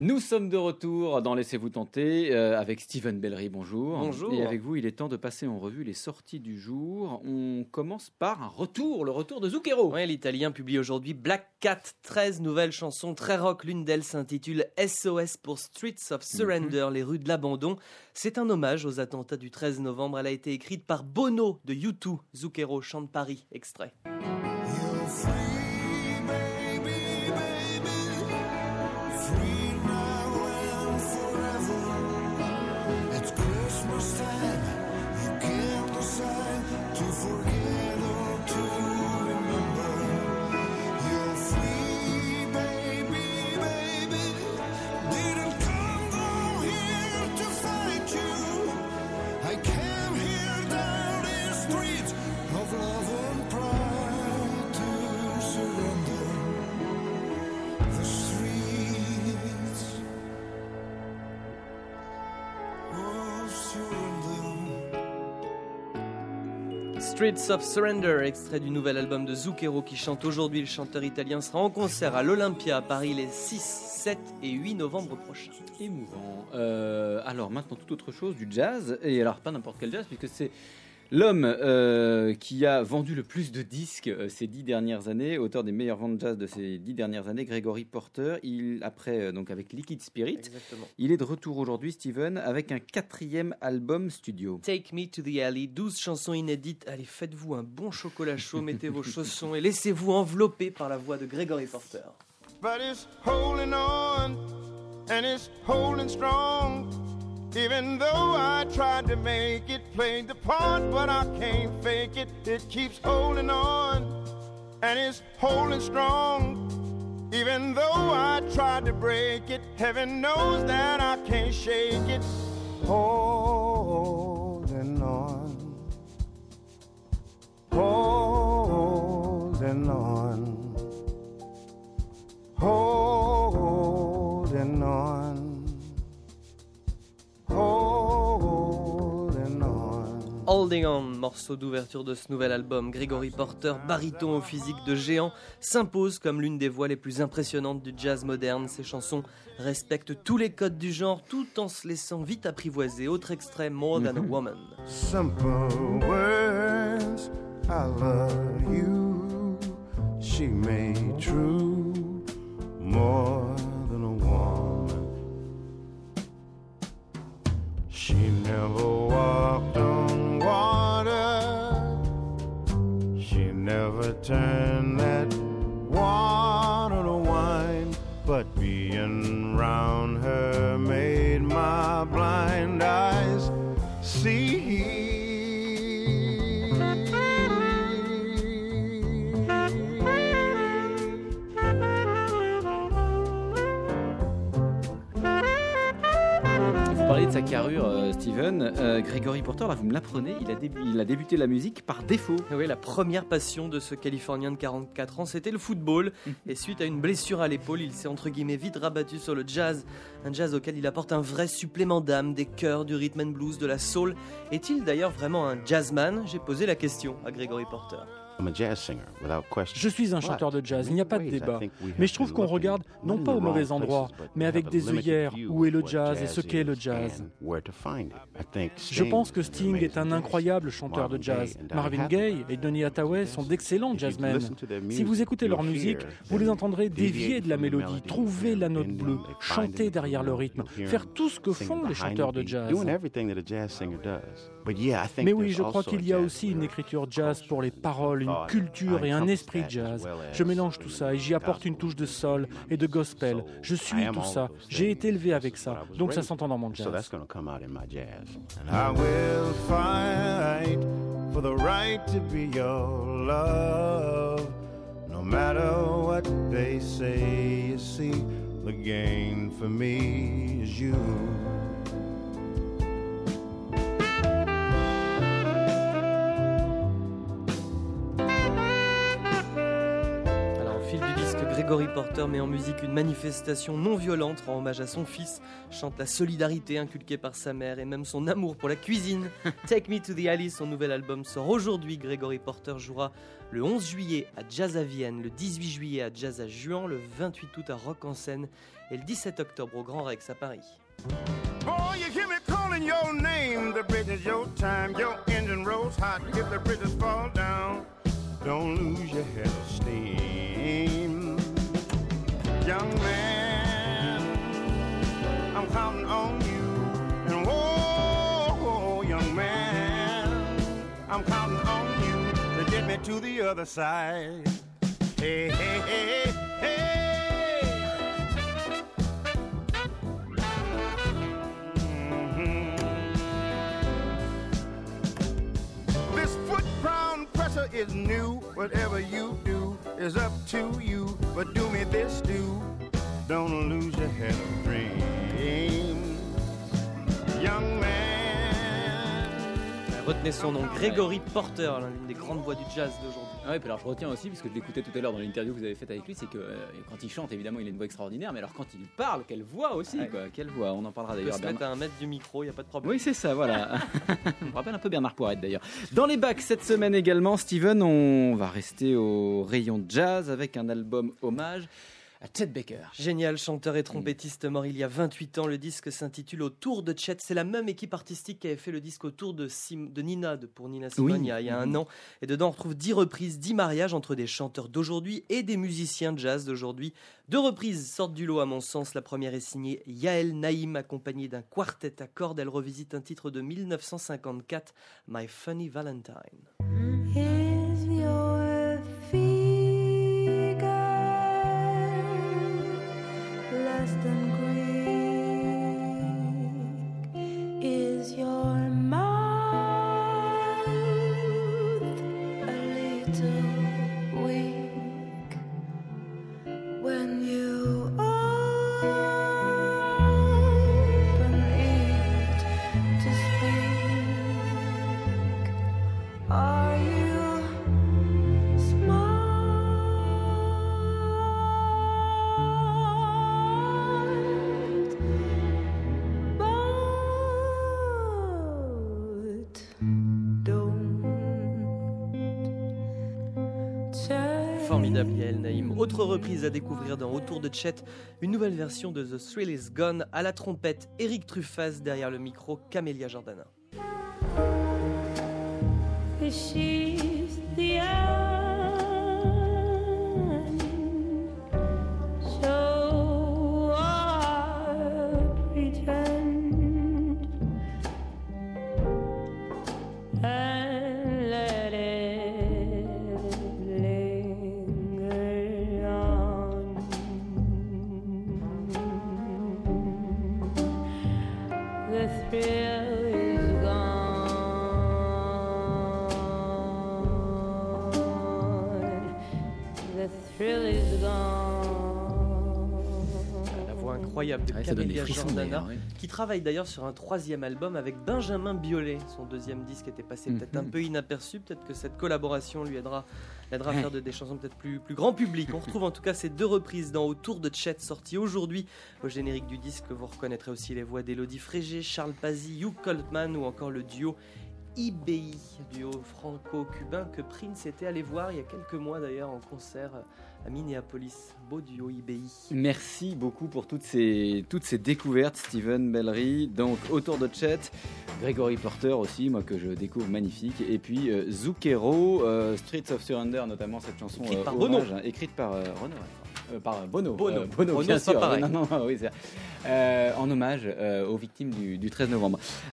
Nous sommes de retour dans Laissez-vous tenter avec Steven Bellery, bonjour. Bonjour. Et avec vous, il est temps de passer en revue les sorties du jour. On commence par le retour de Zucchero. Ouais, l'Italien publie aujourd'hui Black Cat, 13 nouvelles chansons très rock. L'une d'elles s'intitule SOS pour Streets of Surrender, les rues de l'abandon. C'est un hommage aux attentats du 13 novembre. Elle a été écrite par Bono de U2. Zucchero chante Paris, extrait. Streets of Surrender, extrait du nouvel album de Zucchero qui chante aujourd'hui. Le chanteur italien sera en concert à l'Olympia à Paris les 6, 7 et 8 novembre prochains. Émouvant. Alors maintenant, tout autre chose, du jazz. Et alors, pas n'importe quel jazz, puisque c'est l'homme qui a vendu le plus de disques ces 10 dernières années, auteur des meilleures ventes jazz de ces 10 dernières années, Gregory Porter. Donc avec Liquid Spirit, Exactement. Il est de retour aujourd'hui, Steven, avec un 4e album studio. Take Me to the Alley, 12 chansons inédites. Allez, faites-vous un bon chocolat chaud, mettez vos chaussons et laissez-vous envelopper par la voix de Gregory Porter. But it's holding on and it's holding strong. Even though I tried to make it, play the part, but I can't fake it. It keeps holding on, and it's holding strong. Even though I tried to break it, heaven knows that I can't shake it. Holding on, holding on, holding on. Holding On, morceau d'ouverture de ce nouvel album. Gregory Porter, baryton au physique de géant, s'impose comme l'une des voix les plus impressionnantes du jazz moderne. Ses chansons respectent tous les codes du genre tout en se laissant vite apprivoiser. Autre extrait, More Than a Woman. Simple words, I love you. She made true more than a woman. She never walked on water. She never turned that water to wine. But being round her made my blind eyes see. Vous parlez de sa carrure, Steven. Gregory Porter, là, vous me l'apprenez, il a débuté la musique par défaut. Oui, la première passion de ce Californien de 44 ans, c'était le football. Et suite à une blessure à l'épaule, il s'est entre guillemets vite rabattu sur le jazz. Un jazz auquel il apporte un vrai supplément d'âme, des chœurs, du rhythm and blues, de la soul. Est-il d'ailleurs vraiment un jazzman ? J'ai posé la question à Gregory Porter. Je suis un chanteur de jazz, il n'y a pas de débat. Mais je trouve qu'on regarde non pas au mauvais endroit, mais avec des œillères où est le jazz et ce qu'est le jazz. Je pense que Sting est un incroyable chanteur de jazz. Marvin Gaye et Donny Hathaway sont d'excellents jazzmen. Si vous écoutez leur musique, vous les entendrez dévier de la mélodie, trouver la note bleue, chanter derrière le rythme, faire tout ce que font les chanteurs de jazz. Mais oui, je crois qu'il y a aussi une écriture jazz pour les paroles, une culture et un esprit jazz. Je mélange tout ça et j'y apporte une touche de soul et de gospel. Je suis tout ça. J'ai été élevé avec ça. Donc ça s'entend dans mon jazz. And I will fight for the right to be your love. No matter what they say, you see, the gain for me is you. Gregory Porter met en musique une manifestation non violente, rend hommage à son fils, chante la solidarité inculquée par sa mère et même son amour pour la cuisine. Take Me to the Alley, son nouvel album sort aujourd'hui. Gregory Porter jouera le 11 juillet à Jazz à Vienne, le 18 juillet à Jazz à Juan, le 28 août à Rock en Seine et le 17 octobre au Grand Rex à Paris. Oh, you hear me calling your name. The bridge is your time. Your engine rolls hot. If the bridges fall down, don't lose your head of steam. Young man, I'm counting on you. And whoa, young man, I'm counting on you to get me to the other side. Hey, hey, hey, hey. Is new, whatever you do is up to you, but do me this do, don't lose your head of dreams, young man. Retenez son nom, Gregory Porter, l'une des grandes voix du jazz d'aujourd'hui. Ah oui, puis alors je retiens aussi, parce que je l'écoutais tout à l'heure dans l'interview que vous avez faite avec lui, c'est que quand il chante, évidemment, il a une voix extraordinaire, mais alors quand il parle, quelle voix aussi, quoi, quelle voix, on en parlera d'ailleurs. On peut se mettre à 1 mètre du micro, il n'y a pas de problème. Oui, c'est ça, voilà. On me rappelle un peu Bernard Poirette d'ailleurs. Dans les bacs cette semaine également, Steven, on va rester au rayon jazz avec un album hommage à Chet Baker. Génial, chanteur et trompettiste mort il y a 28 ans. Le disque s'intitule Autour de Chet. C'est la même équipe artistique qui avait fait le disque autour de Nina, pour Nina Simone, il y a 1 an. Et dedans, on retrouve 10 reprises, 10 mariages entre des chanteurs d'aujourd'hui et des musiciens de jazz d'aujourd'hui. 2 reprises sortent du lot à mon sens. La première est signée Yael Naïm, accompagnée d'un quartet à cordes. Elle revisite un titre de 1954, My Funny Valentine. Is your figure less than Greek? Is your mouth a little weak when you open it to speak? Are you smart? But don't change. Formidable Yael Naïm. Autre reprise à découvrir dans Autour de Chet, une nouvelle version de The Thrill Is Gone à la trompette, Eric Truffaz derrière le micro, Camélia Jordana. She's the end, so I pretend and let it linger on. The thrill is gone. The thrill is gone. La voix incroyable de Camélia Jordana, qui travaille d'ailleurs sur un 3e album avec Benjamin Biolay. Son 2e disque était passé peut-être un peu inaperçu, peut-être que cette collaboration lui aidera à faire des chansons peut-être plus grand public. On retrouve en tout cas ces 2 reprises dans Autour de Chet, sorties aujourd'hui. Au générique du disque, vous reconnaîtrez aussi les voix d'Élodie Frégé, Charles Pazzi, Hugh Coltman ou encore le duo IBI, duo franco-cubain que Prince était allé voir il y a quelques mois d'ailleurs en concert à Minneapolis. Beau duo IBI. Merci beaucoup pour toutes ces découvertes, Steven Bellery. Donc Autour de Chet, Gregory Porter aussi, moi que je découvre magnifique, et puis Zucchero, Streets of Surrender, notamment cette chanson écrite par hommage, Bono. Écrite par Renaud. Par Bono. Bono, bien c'est sûr. pas pareil. Non, oui, c'est en hommage aux victimes du 13 novembre.